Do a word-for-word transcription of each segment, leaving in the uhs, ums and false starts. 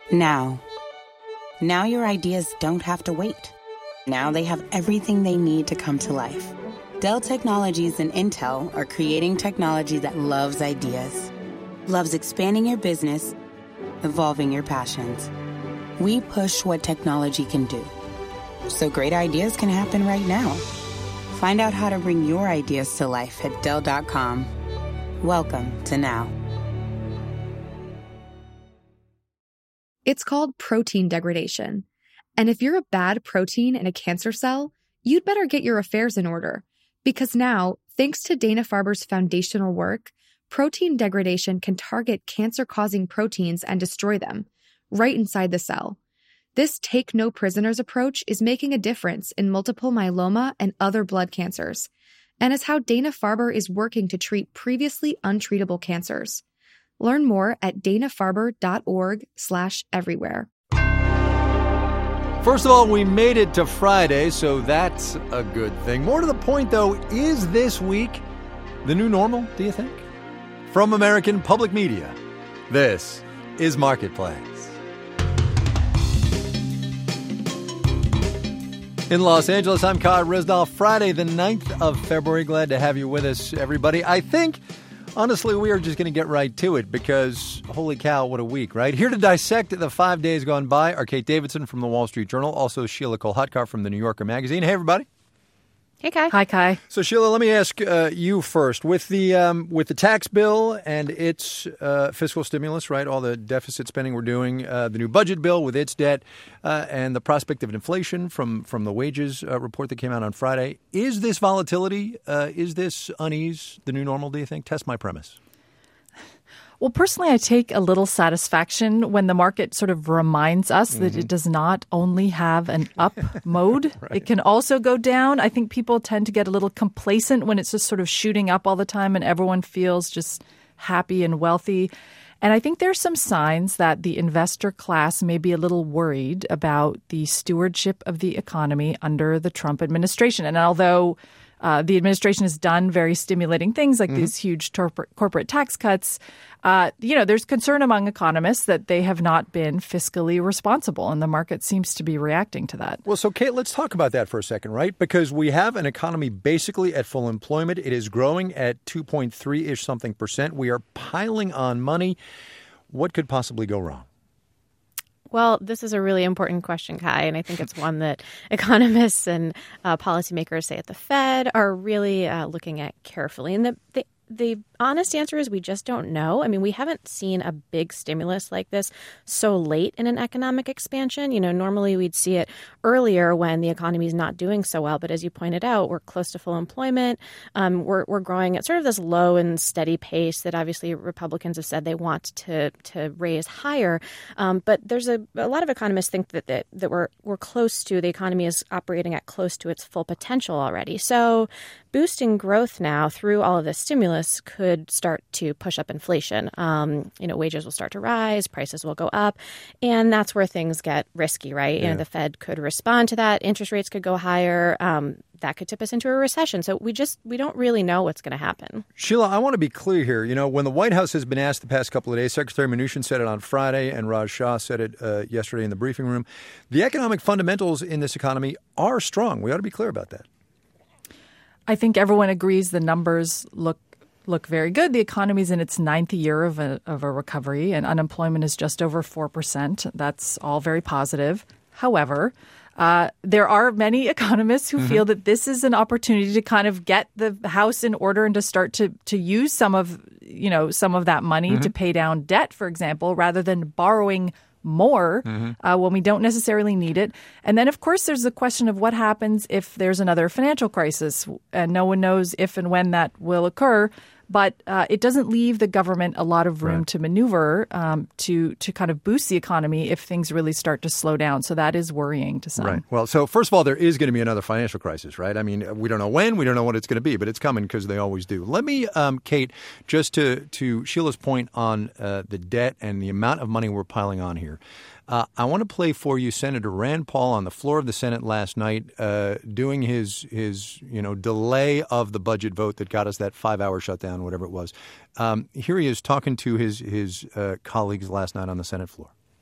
Now. Now your ideas don't have to wait. Now they have everything they need to come to life. Dell Technologies and Intel are creating technology that loves ideas, loves expanding your business, evolving your passions. We push what technology can do, so great ideas can happen right now. Find out how to bring your ideas to life at Dell dot com. Welcome to Now. It's called protein degradation. And if you're a bad protein in a cancer cell, you'd better get your affairs in order. Because now, thanks to Dana-Farber's foundational work, protein degradation can target cancer-causing proteins and destroy them, right inside the cell. This take-no-prisoners approach is making a difference in multiple myeloma and other blood cancers, and is how Dana-Farber is working to treat previously untreatable cancers. Learn more at dana-farber.org slash everywhere. First of all, we made it to Friday, so that's a good thing. More to the point, though, is this week the new normal, do you think? From American Public Media, this is Marketplace. In Los Angeles, I'm Kai Ryssdal. Friday, the ninth of February. Glad to have you with us, everybody. I think, honestly, we are just going to get right to it because, holy cow, what a week, right? Here to dissect the five days gone by are Kate Davidson from the Wall Street Journal, also Sheila Kolhatkar from the New Yorker magazine. Hey, everybody. Hey, Kai. Hi, Kai. So, Sheila, let me ask uh, you first. With the um, with the tax bill and its uh, fiscal stimulus, right, all the deficit spending we're doing, uh, the new budget bill with its debt, uh, and the prospect of inflation from, from the wages uh, report that came out on Friday, is this volatility, uh, is this unease the new normal, do you think? Test my premise. Well, personally, I take a little satisfaction when the market sort of reminds us mm-hmm. that it does not only have an up mode. Right. It can also go down. I think people tend to get a little complacent when it's just sort of shooting up all the time and everyone feels just happy and wealthy. And I think there's some signs that the investor class may be a little worried about the stewardship of the economy under the Trump administration. And although Uh, the administration has done very stimulating things like mm-hmm. these huge torpor- corporate tax cuts. Uh, you know, there's concern among economists that they have not been fiscally responsible, and the market seems to be reacting to that. Well, so, Kate, let's talk about that for a second, right? Because we have an economy basically at full employment. It is growing at two point three-ish something percent. We are piling on money. What could possibly go wrong? Well, this is a really important question, Kai, and I think it's one that economists and uh, policymakers, say at the Fed, are really uh, looking at carefully. And the, the the honest answer is we just don't know. I mean, we haven't seen a big stimulus like this so late in an economic expansion. You know, normally we'd see it earlier when the economy is not doing so well. But as you pointed out, we're close to full employment. Um, we're we're growing at sort of this low and steady pace that obviously Republicans have said they want to to raise higher. Um, but there's a, a lot of economists think that, that that we're we're close to the economy is operating at close to its full potential already. So boosting growth now through all of this stimulus could start to push up inflation. Um, you know, wages will start to rise, prices will go up, and that's where things get risky, right? Yeah. You know, the Fed could respond to that. Interest rates could go higher. Um, that could tip us into a recession. So we just we don't really know what's going to happen. Sheila, I want to be clear here. You know, when the White House has been asked the past couple of days, Secretary Mnuchin said it on Friday and Raj Shah said it uh, yesterday in the briefing room. The economic fundamentals in this economy are strong. We ought to be clear about that. I think everyone agrees the numbers look look very good. The economy is in its ninth year of a, of a recovery, and unemployment is just over four percent. That's all very positive. However, uh, there are many economists who mm-hmm. feel that this is an opportunity to kind of get the house in order and to start to to use some of, you know, some of that money mm-hmm. to pay down debt, for example, rather than borrowing more mm-hmm. uh, when we don't necessarily need it. And then, of course, there's the question of what happens if there's another financial crisis, and no one knows if and when that will occur. But uh, it doesn't leave the government a lot of room right. to maneuver um, to to kind of boost the economy if things really start to slow down. So that is worrying to some. Right. Well, so first of all, there is going to be another financial crisis, right? I mean, we don't know when, we don't know what it's going to be, but it's coming because they always do. Let me, um, Kate, just to, to Sheila's point on uh, the debt and the amount of money we're piling on here. Uh, I want to play for you Senator Rand Paul on the floor of the Senate last night uh, doing his, his you know, delay of the budget vote that got us that five-hour shutdown, whatever it was. Um, here he is talking to his, his uh, colleagues last night on the Senate floor.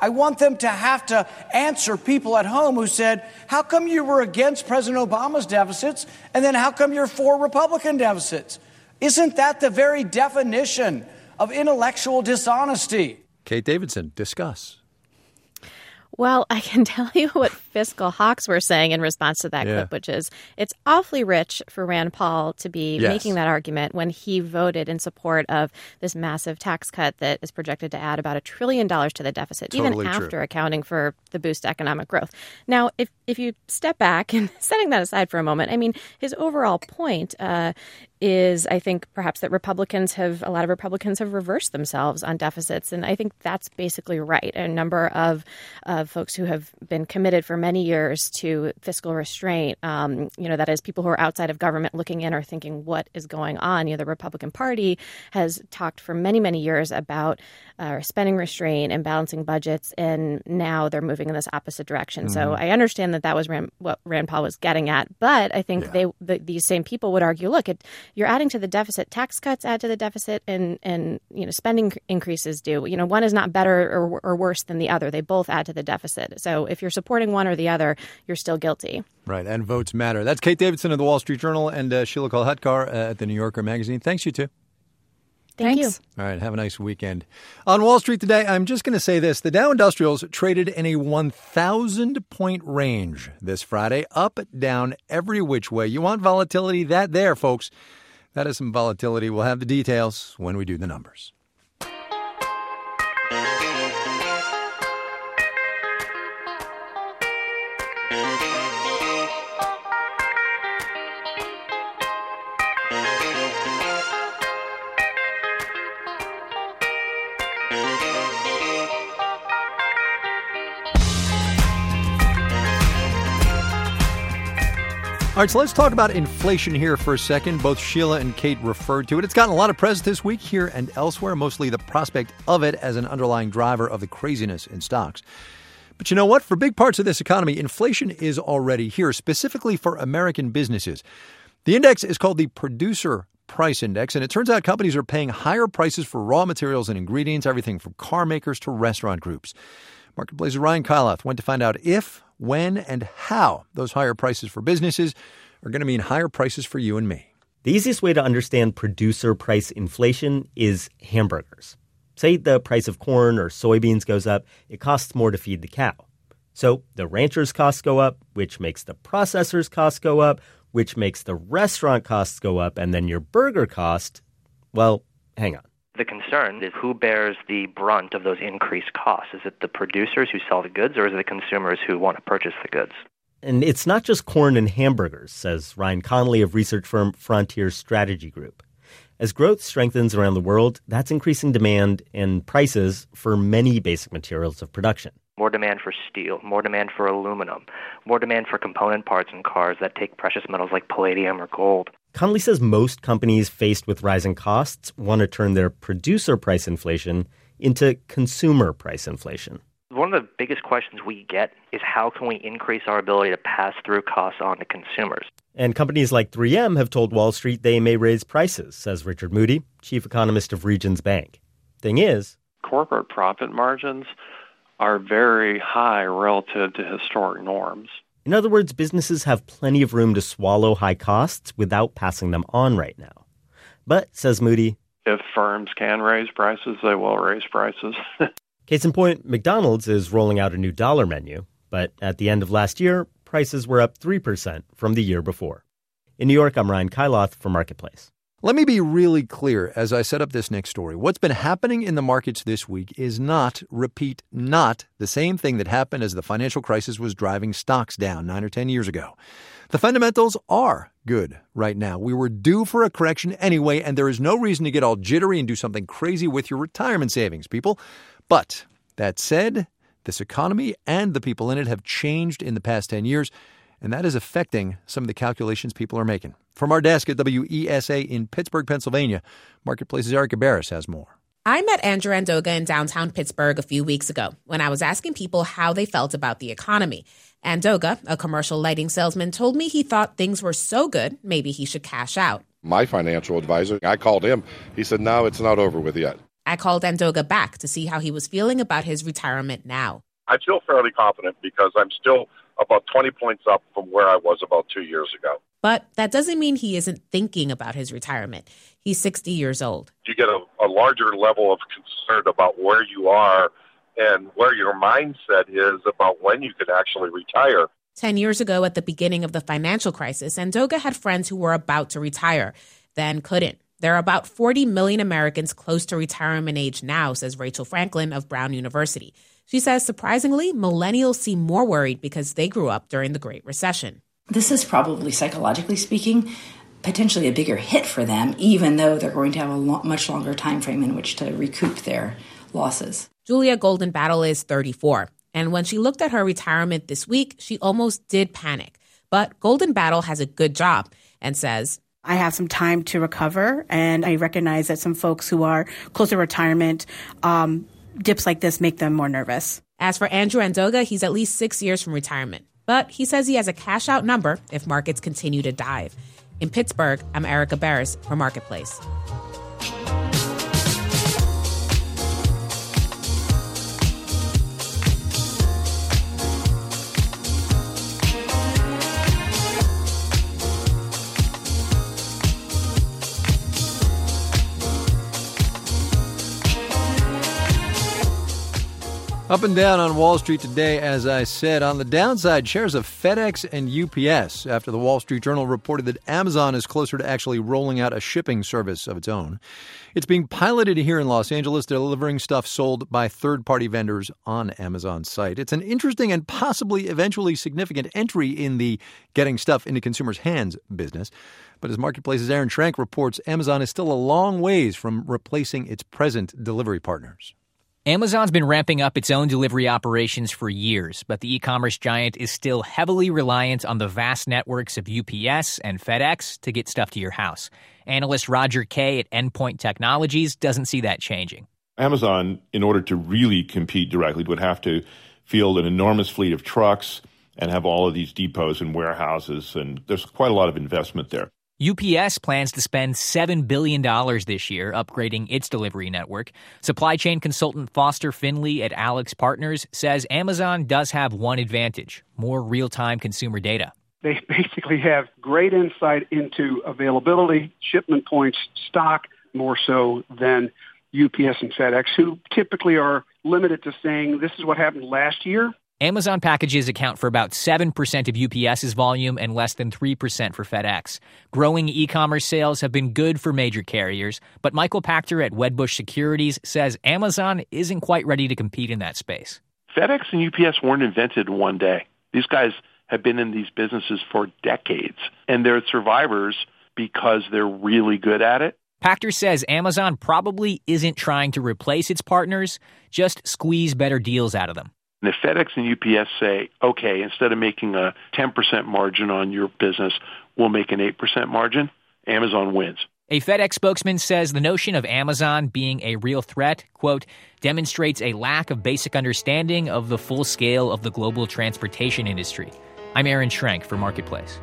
I want them to have to answer people at home who said, how come you were against President Obama's deficits, and then how come you're for Republican deficits? Isn't that the very definition of intellectual dishonesty? Kate Davidson, discuss. Well, I can tell you what fiscal hawks were saying in response to that Yeah. clip, which is it's awfully rich for Rand Paul to be Yes. making that argument when he voted in support of this massive tax cut that is projected to add about a trillion dollars to the deficit, Totally even true. after accounting for the boost to economic growth. Now, if, if you step back and setting that aside for a moment, I mean, his overall point uh, is, I think, perhaps that Republicans have, a lot of Republicans have reversed themselves on deficits. And I think that's basically right. A number of, of folks who have been committed for many years to fiscal restraint, um, you know, that is people who are outside of government looking in or thinking what is going on. You know, the Republican Party has talked for many, many years about uh, spending restraint and balancing budgets. And now they're moving in this opposite direction. Mm-hmm. So I understand that that was Rand, what Rand Paul was getting at. But I think yeah. they the, these same people would argue, look, it, you're adding to the deficit. Tax cuts add to the deficit, and and you know spending increases do. You know, one is not better or, or worse than the other. They both add to the deficit. So if you're supporting one or the other, you're still guilty. Right, and votes matter. That's Kate Davidson of the Wall Street Journal and uh, Sheila Kolhatkar uh, at the New Yorker magazine. Thanks, you two. Thank Thanks. you. All right, have a nice weekend. On Wall Street today, I'm just going to say this. The Dow Industrials traded in a one thousand point range this Friday, up, down, every which way. You want volatility? That there, folks. That is some volatility. We'll have the details when we do the numbers. All right, so let's talk about inflation here for a second. Both Sheila and Kate referred to it. It's gotten a lot of press this week here and elsewhere, mostly the prospect of it as an underlying driver of the craziness in stocks. But you know what? For big parts of this economy, inflation is already here, specifically for American businesses. The index is called the Producer Price Index, and it turns out companies are paying higher prices for raw materials and ingredients, everything from car makers to restaurant groups. Marketplace's Ryan Kailath went to find out if, when, and how those higher prices for businesses are going to mean higher prices for you and me. The easiest way to understand producer price inflation is hamburgers. Say the price of corn or soybeans goes up, it costs more to feed the cow. So the rancher's costs go up, which makes the processor's costs go up, which makes the restaurant costs go up, and then your burger cost, well, hang on. The concern is who bears the brunt of those increased costs. Is it the producers who sell the goods, or is it the consumers who want to purchase the goods? And it's not just corn and hamburgers, says Ryan Connolly of research firm Frontier Strategy Group. As growth strengthens around the world, that's increasing demand and prices for many basic materials of production. More demand for steel, more demand for aluminum, more demand for component parts in cars that take precious metals like palladium or gold. Connolly says most companies faced with rising costs want to turn their producer price inflation into consumer price inflation. One of the biggest questions we get is how can we increase our ability to pass through costs on to consumers? And companies like three M have told Wall Street they may raise prices, says Richard Moody, chief economist of Regions Bank. Thing is, corporate profit margins are very high relative to historic norms. In other words, businesses have plenty of room to swallow high costs without passing them on right now. But, says Moody, if firms can raise prices, they will raise prices. Case in point, McDonald's is rolling out a new dollar menu, but at the end of last year, prices were up three percent from the year before. In New York, I'm Ryan Kailath for Marketplace. Let me be really clear as I set up this next story. What's been happening in the markets this week is not, repeat, not the same thing that happened as the financial crisis was driving stocks down nine or ten years ago. The fundamentals are good right now. We were due for a correction anyway, and there is no reason to get all jittery and do something crazy with your retirement savings, people. But that said, this economy and the people in it have changed in the past ten years, and that is affecting some of the calculations people are making. From our desk at W E S A in Pittsburgh, Pennsylvania, Marketplace's Erica Barris has more. I met Andrew Andoga in downtown Pittsburgh a few weeks ago when I was asking people how they felt about the economy. Andoga, a commercial lighting salesman, told me he thought things were so good, maybe he should cash out. My financial advisor, I called him. He said, no, it's not over with yet. I called Andoga back to see how he was feeling about his retirement now. I feel fairly confident because I'm still about twenty points up from where I was about two years ago. But that doesn't mean he isn't thinking about his retirement. He's sixty years old. You get a, a larger level of concern about where you are and where your mindset is about when you can actually retire. Ten years ago, at the beginning of the financial crisis, Andoga had friends who were about to retire, then couldn't. There are about forty million Americans close to retirement age now, says Rachel Franklin of Brown University. She says, surprisingly, millennials seem more worried because they grew up during the Great Recession. This is probably, psychologically speaking, potentially a bigger hit for them, even though they're going to have a lo- much longer time frame in which to recoup their losses. Julia Golden Battle is thirty-four, and when she looked at her retirement this week, she almost did panic. But Golden Battle has a good job and says, I have some time to recover, and I recognize that some folks who are close to retirement, um, dips like this make them more nervous. As for Andrew Andoga, he's at least six years from retirement. But he says he has a cash-out number if markets continue to dive. In Pittsburgh, I'm Erica Barris for Marketplace. Up and down on Wall Street today, as I said. On the downside, shares of FedEx and U P S after the Wall Street Journal reported that Amazon is closer to actually rolling out a shipping service of its own. It's being piloted here in Los Angeles, delivering stuff sold by third-party vendors on Amazon's site. It's an interesting and possibly eventually significant entry in the getting stuff into consumers' hands business. But as Marketplace's Aaron Schrank reports, Amazon is still a long ways from replacing its present delivery partners. Amazon's been ramping up its own delivery operations for years, but the e-commerce giant is still heavily reliant on the vast networks of U P S and FedEx to get stuff to your house. Analyst Roger Kay at Endpoint Technologies doesn't see that changing. Amazon, in order to really compete directly, would have to field an enormous fleet of trucks and have all of these depots and warehouses, and there's quite a lot of investment there. U P S plans to spend seven billion dollars this year upgrading its delivery network. Supply chain consultant Foster Finley at Alex Partners says Amazon does have one advantage: more real-time consumer data. They basically have great insight into availability, shipment points, stock, more so than U P S and FedEx, who typically are limited to saying this is what happened last year. Amazon packages account for about seven percent of UPS's volume and less than three percent for FedEx. Growing e-commerce sales have been good for major carriers, but Michael Pachter at Wedbush Securities says Amazon isn't quite ready to compete in that space. FedEx and U P S weren't invented one day. These guys have been in these businesses for decades, and they're survivors because they're really good at it. Pachter says Amazon probably isn't trying to replace its partners, just squeeze better deals out of them. And if FedEx and U P S say, okay, instead of making a ten percent margin on your business, we'll make an eight percent margin, Amazon wins. A FedEx spokesman says the notion of Amazon being a real threat, quote, demonstrates a lack of basic understanding of the full scale of the global transportation industry. I'm Aaron Schrank for Marketplace.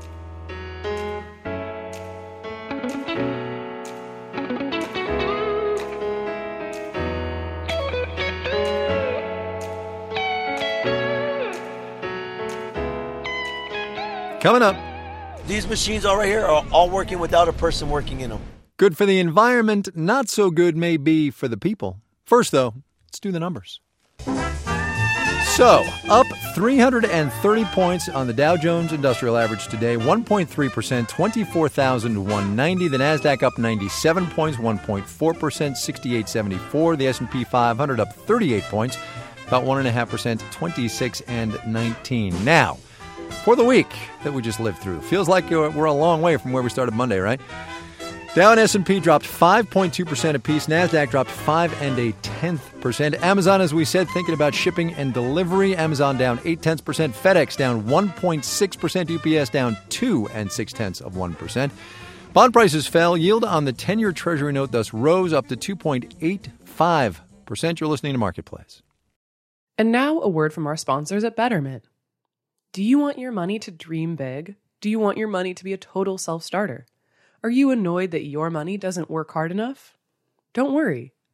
Coming up. These machines all right here are all working without a person working in them. Good for the environment, not so good maybe for the people. First, though, let's do the numbers. So, up three hundred thirty points on the Dow Jones Industrial Average today, one point three percent, twenty-four thousand one hundred ninety. The Nasdaq up ninety-seven points, one point four percent, sixty-eight seventy-four. The S and P five hundred up thirty-eight points, about one point five percent, twenty-six and nineteen. Now, for the week that we just lived through. Feels like we're a long way from where we started Monday, right? Dow and S and P dropped five point two percent apiece. NASDAQ dropped five and a tenth percent. Amazon, as we said, thinking about shipping and delivery. Amazon down eight tenths percent. FedEx down one point six percent. U P S down two and six tenths of one percent. Bond prices fell. Yield on the ten-year Treasury note thus rose up to two point eight five percent. You're listening to Marketplace. And now a word from our sponsors at Betterment. Do you want your money to dream big? Do you want your money to be a total self-starter? Are you annoyed that your money doesn't work hard enough? Don't worry.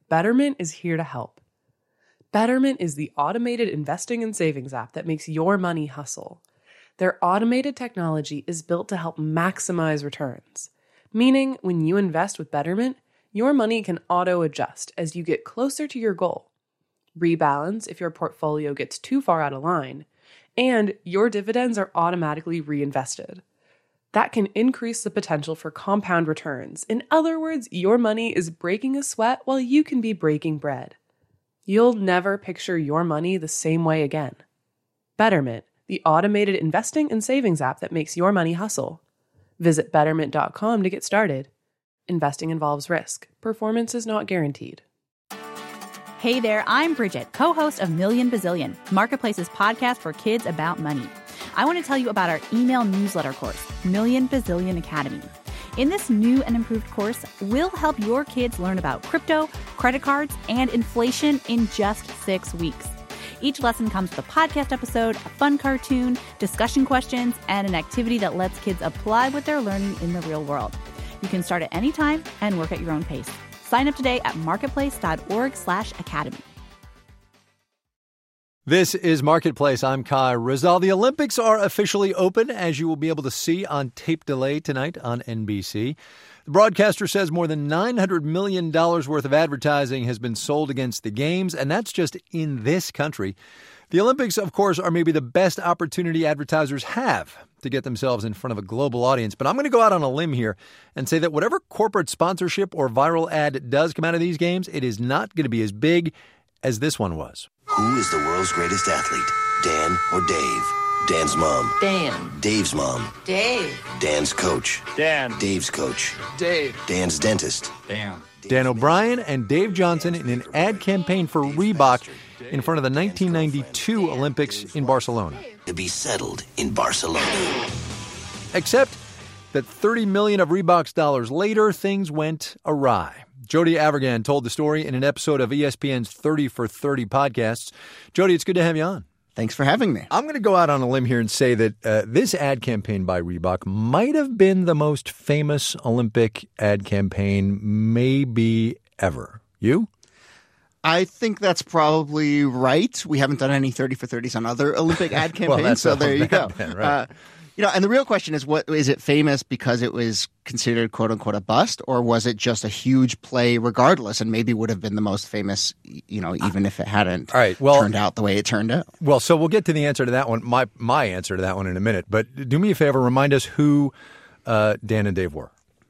Betterment is here to help. Betterment is the automated investing and savings app that makes your money hustle. Their automated technology is built to help maximize returns, meaning when you invest with Betterment, your money can auto-adjust as you get closer to your goal, rebalance if your portfolio gets too far out of line, and your dividends are automatically reinvested. That can increase the potential for compound returns. In other words, your money is breaking a sweat while you can be breaking bread. You'll never picture your money the same way again. Betterment, the automated investing and savings app that makes your money hustle. Visit betterment dot com to get started. Investing involves risk. Performance is not guaranteed. Hey there, I'm Bridget, co-host of Million Bazillion, Marketplace's podcast for kids about money. I want to tell you about our email newsletter course, Million Bazillion Academy. In this new and improved course, we'll help your kids learn about crypto, credit cards, and inflation in just six weeks. Each lesson comes with a podcast episode, a fun cartoon, discussion questions, and an activity that lets kids apply what they're learning in the real world. You can start at any time and work at your own pace. Sign up today at marketplace.org slash academy. This is Marketplace. I'm Kai Rizal. The Olympics are officially open, as you will be able to see on tape delay tonight on N B C. The broadcaster says more than nine hundred million dollars worth of advertising has been sold against the games, and that's just in this country. The Olympics, of course, are maybe the best opportunity advertisers have to get themselves in front of a global audience. But I'm going to go out on a limb here and say that whatever corporate sponsorship or viral ad does come out of these games, it is not going to be as big as this one was. Who is the world's greatest athlete? Dan or Dave? Dan's mom. Dan. Dave's mom. Dave. Dan's coach. Dan. Dave's coach. Dave. Dan's dentist. Dan. Dan O'Brien and Dave Johnson in an ad campaign for Reebok in front of the nineteen ninety-two Olympics in Barcelona. To be settled in Barcelona. Except that thirty million dollars of Reebok's dollars later, things went awry. Jody Avirgan told the story in an episode of E S P N's thirty for thirty podcasts. Jody, it's good to have you on. Thanks for having me. I'm going to go out on a limb here and say that uh, this ad campaign by Reebok might have been the most famous Olympic ad campaign maybe ever. You? I think that's probably right. We haven't done any thirty for thirties on other Olympic ad campaigns, well, so there you go. Been, right? uh, you know, and the real question is, what is it famous because it was considered "quote unquote" a bust, or was it just a huge play regardless, and maybe would have been the most famous, you know, even if it hadn't All right, well, turned out the way it turned out? Well, so we'll get to the answer to that one, my my answer to that one in a minute. But do me a favor, remind us who uh, Dan and Dave were.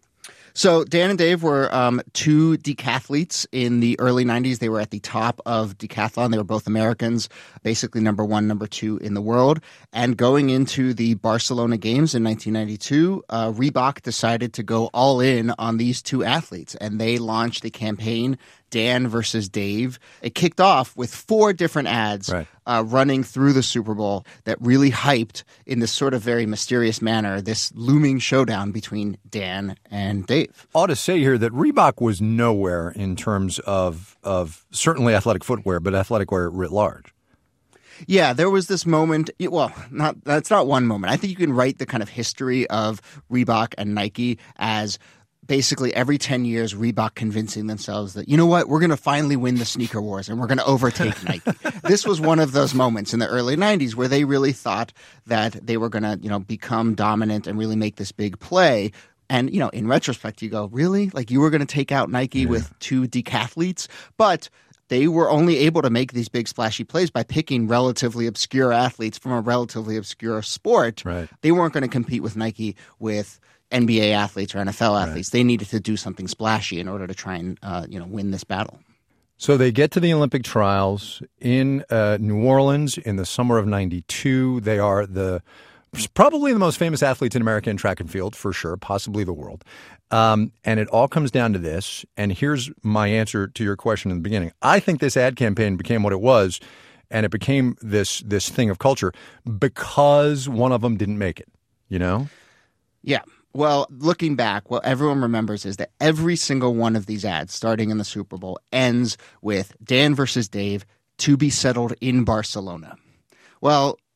So Dan and Dave were um, two decathletes in the early nineties. They were at the top of decathlon. They were both Americans, basically number one, number two in the world. And going into the Barcelona Games in nineteen ninety-two, uh, Reebok decided to go all in on these two athletes. And they launched a campaign, Dan versus Dave. It kicked off with four different ads right. uh, running through the Super Bowl that really hyped, in this sort of very mysterious manner, this looming showdown between Dan and Dave. Ought to say here that Reebok was nowhere in terms of of certainly athletic footwear, but athletic wear writ large. Yeah, there was this moment. Well, not that's not one moment. I think you can write the kind of history of Reebok and Nike as basically every ten years, Reebok convincing themselves that, you know what, we're going to finally win the sneaker wars and we're going to overtake Nike. This was one of those moments in the early nineties where they really thought that they were going to, you know, become dominant and really make this big play. And, you know, in retrospect, you go, really? Like, you were going to take out Nike yeah. with two decathletes? But they were only able to make these big splashy plays by picking relatively obscure athletes from a relatively obscure sport. Right. They weren't going to compete with Nike with N B A athletes or N F L athletes. Right. They needed to do something splashy in order to try and uh, you know win this battle. So they get to the Olympic trials in uh, New Orleans in the summer of ninety-two. They are the probably the most famous athletes in America in track and field, for sure, possibly the world. Um, and it all comes down to this. And here's my answer to your question in the beginning. I think this ad campaign became what it was, and it became this this thing of culture because one of them didn't make it, you know? Yeah. Well, looking back, what everyone remembers is that every single one of these ads, starting in the Super Bowl, ends with Dan versus Dave, to be settled in Barcelona. Well,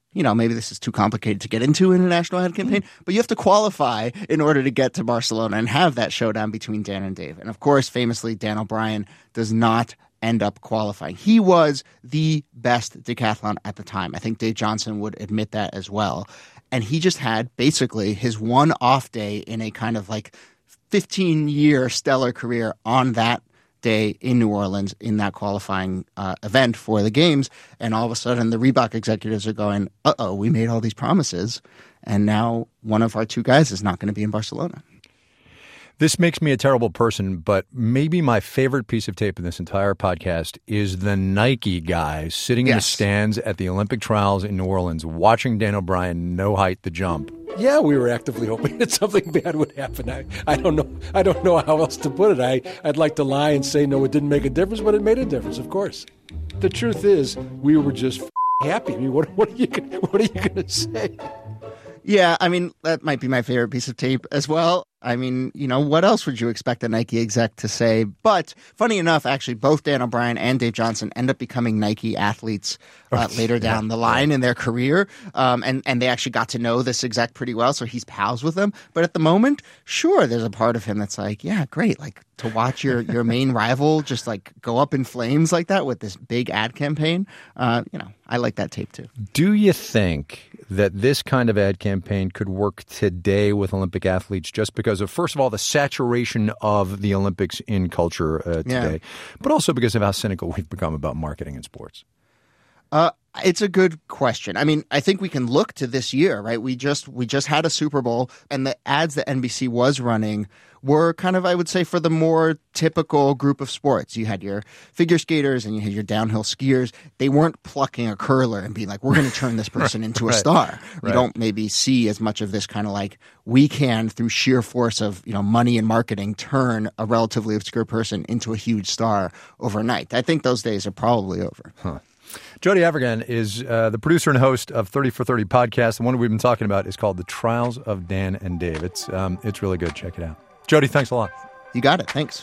you know, maybe this is too complicated to get into in a national ad campaign, but you have to qualify in order to get to Barcelona and have that showdown between Dan and Dave. And of course, famously, Dan O'Brien does not end up qualifying. He was the best decathlon at the time. I think Dave Johnson would admit that as well. And he just had basically his one off day in a kind of like fifteen-year stellar career on that day in New Orleans in that qualifying uh, event for the games. And all of a sudden, the Reebok executives are going, uh-oh, we made all these promises, and now one of our two guys is not going to be in Barcelona. This makes me a terrible person, but maybe my favorite piece of tape in this entire podcast is the Nike guy sitting yes. in the stands at the Olympic trials in New Orleans watching Dan O'Brien no-height the jump. Yeah, we were actively hoping that something bad would happen. I, I don't know I don't know how else to put it. I, I'd like to lie and say, no, it didn't make a difference, but it made a difference, of course. The truth is, we were just f- happy. I mean, what, what are you what are you going to say? Yeah, I mean, that might be my favorite piece of tape as well. I mean, you know, what else would you expect a Nike exec to say? But funny enough, actually, both Dan O'Brien and Dave Johnson end up becoming Nike athletes uh, later down the line in their career. Um, and, and they actually got to know this exec pretty well, so he's pals with them. But at the moment, sure, there's a part of him that's like, yeah, great. Like to watch your, your main rival just like go up in flames like that with this big ad campaign. Uh, you know, I like that tape too. Do you think that this kind of ad campaign could work today with Olympic athletes just because of, first of all, the saturation of the Olympics in culture uh, today, yeah. but also because of how cynical we've become about marketing in sports? Uh, it's a good question. I mean, I think we can look to this year, right? We just we just had a Super Bowl, and the ads that N B C was running were kind of, I would say, for the more typical group of sports. You had your figure skaters and you had your downhill skiers. They weren't plucking a curler and being like, we're going to turn this person into right. a star. We right. don't maybe see as much of this kind of like, we can, through sheer force of, you know, money and marketing, turn a relatively obscure person into a huge star overnight. I think those days are probably over. Huh. Jody Avirgan is uh, the producer and host of thirty for thirty podcast. The one we've been talking about is called The Trials of Dan and Dave. It's, um, it's really good. Check it out. Jody, thanks a lot. You got it. Thanks.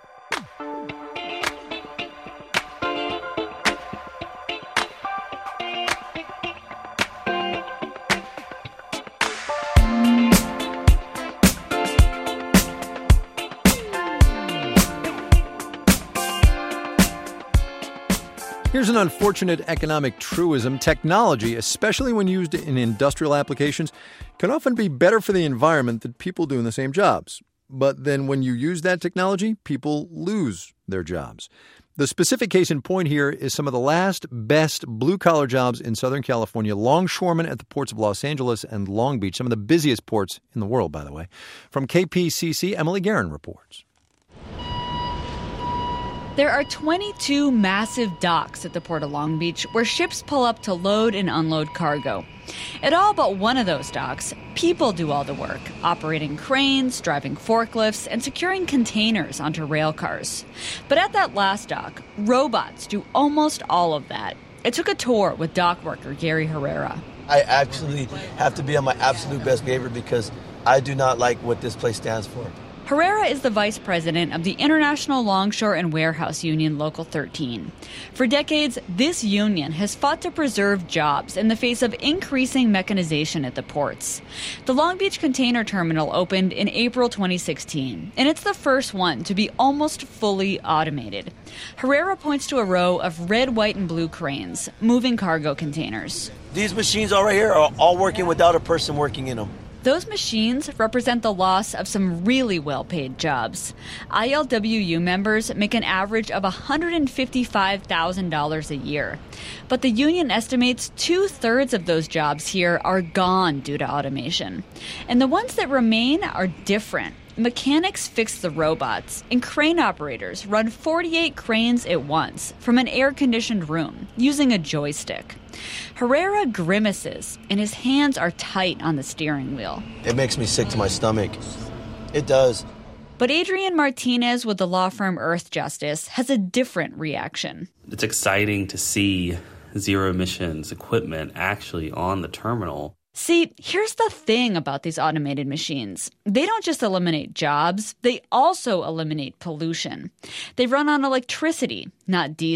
Here's an unfortunate economic truism. Technology, especially when used in industrial applications, can often be better for the environment than people doing the same jobs. But then when you use that technology, people lose their jobs. The specific case in point here is some of the last best blue-collar jobs in Southern California, longshoremen at the ports of Los Angeles and Long Beach, some of the busiest ports in the world, by the way. From K P C C, Emily Guerin reports. There are twenty-two massive docks at the Port of Long Beach where ships pull up to load and unload cargo. At all but one of those docks, people do all the work, operating cranes, driving forklifts, and securing containers onto rail cars. But at that last dock, robots do almost all of that. I took a tour with dock worker Gary Herrera. I actually have to be on my absolute best behavior because I do not like what this place stands for. Herrera is the vice president of the International Longshore and Warehouse Union Local thirteen. For decades, this union has fought to preserve jobs in the face of increasing mechanization at the ports. The Long Beach Container Terminal opened in April twenty sixteen, and it's the first one to be almost fully automated. Herrera points to a row of red, white, and blue cranes moving cargo containers. These machines all right here are all working without a person working in them. Those machines represent the loss of some really well-paid jobs. I L W U members make an average of one hundred fifty-five thousand dollars a year. But the union estimates two-thirds of those jobs here are gone due to automation. And the ones that remain are different. Mechanics fix the robots, and crane operators run forty-eight cranes at once from an air-conditioned room using a joystick. Herrera grimaces, and his hands are tight on the steering wheel. It makes me sick to my stomach. It does. But Adrian Martinez with the law firm Earth Justice has a different reaction. It's exciting to see zero emissions equipment actually on the terminal. See, here's the thing about these automated machines. They don't just eliminate jobs, they also eliminate pollution. They run on electricity, not diesel.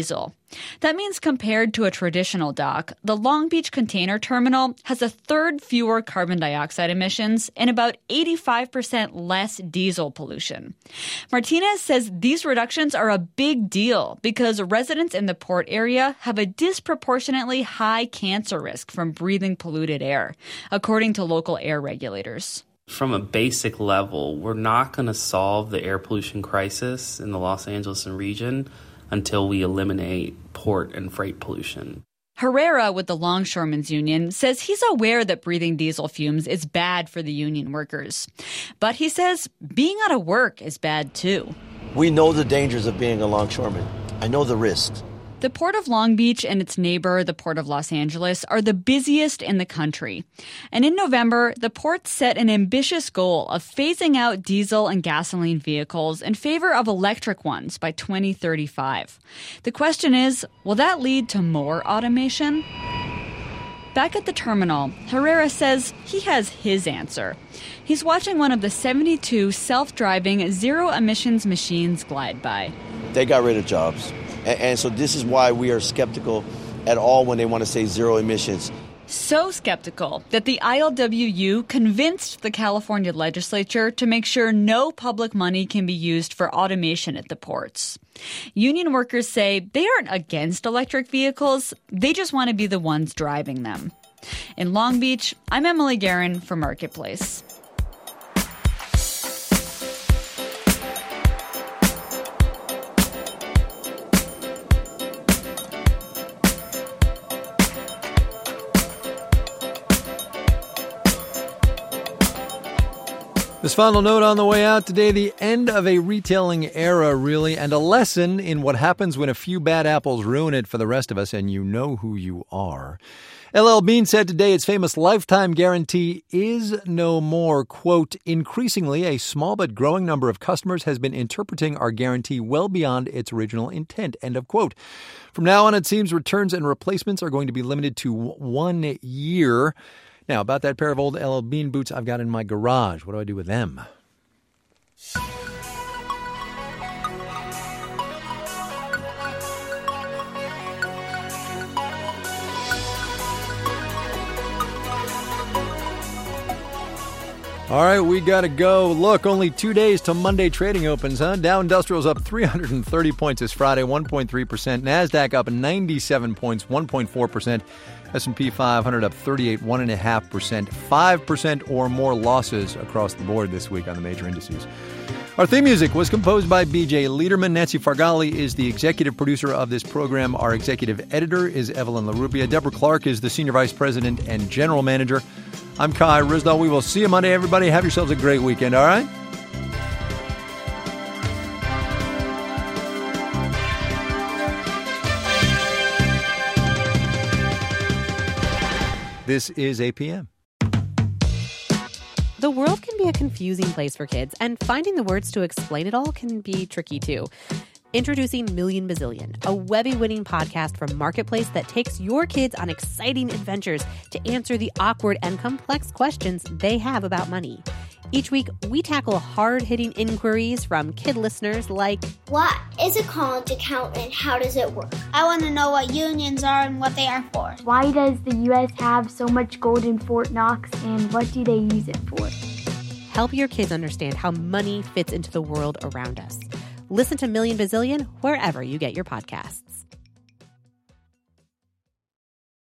That means compared to a traditional dock, the Long Beach Container Terminal has a third fewer carbon dioxide emissions and about eighty-five percent less diesel pollution. Martinez says these reductions are a big deal because residents in the port area have a disproportionately high cancer risk from breathing polluted air, according to local air regulators. From a basic level, we're not going to solve the air pollution crisis in the Los Angeles and region until we eliminate port and freight pollution. Herrera with the Longshoremen's Union says he's aware that breathing diesel fumes is bad for the union workers. But he says being out of work is bad too. We know the dangers of being a longshoreman. I know the risks. The Port of Long Beach and its neighbor, the Port of Los Angeles, are the busiest in the country. And in November, the port set an ambitious goal of phasing out diesel and gasoline vehicles in favor of electric ones by twenty thirty-five. The question is, will that lead to more automation? Back at the terminal, Herrera says he has his answer. He's watching one of the seventy-two self-driving zero-emissions machines glide by. They got rid of jobs. And, and so this is why we are skeptical at all when they want to say zero emissions. So skeptical that the I L W U convinced the California legislature to make sure no public money can be used for automation at the ports. Union workers say they aren't against electric vehicles, they just want to be the ones driving them. In Long Beach, I'm Emily Guerin for Marketplace. This final note on the way out today, the end of a retailing era, really, and a lesson in what happens when a few bad apples ruin it for the rest of us, and you know who you are. L L Bean said today its famous lifetime guarantee is no more. Quote, increasingly, a small but growing number of customers has been interpreting our guarantee well beyond its original intent, end of quote. From now on, it seems returns and replacements are going to be limited to one year. Now, about that pair of old L L Bean boots I've got in my garage. What do I do with them? All right, we got to go. Look, only two days till Monday trading opens, huh? Dow Industrial's up three hundred thirty points this Friday, one point three percent. NASDAQ up ninety-seven points, one point four percent. S and P five hundred up thirty-eight, one point five percent. five percent or more losses across the board this week on the major indices. Our theme music was composed by B J Liederman. Nancy Fargali is the executive producer of this program. Our executive editor is Evelyn LaRubia. Deborah Clark is the senior vice president and general manager. I'm Kai Ryssdal. We will see you Monday, everybody. Have yourselves a great weekend, all right? This is A P M. The world can be a confusing place for kids, and finding the words to explain it all can be tricky, too. Introducing Million Bazillion, a Webby-winning podcast from Marketplace that takes your kids on exciting adventures to answer the awkward and complex questions they have about money. Each week, we tackle hard-hitting inquiries from kid listeners like, what is a college account and how does it work? I want to know what unions are and what they are for. Why does the U S have so much gold in Fort Knox and what do they use it for? Help your kids understand how money fits into the world around us. Listen to Million Bazillion wherever you get your podcasts.